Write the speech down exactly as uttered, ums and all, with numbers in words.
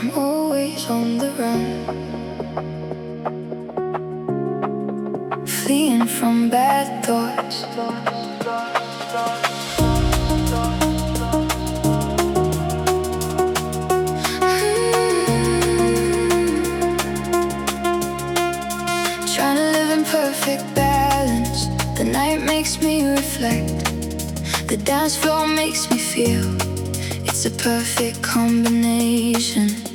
I'm always on the run, fleeing from bad thoughts. Trying to live in perfect balance. The night makes me reflect. The dance floor makes me feel it's a perfect combination.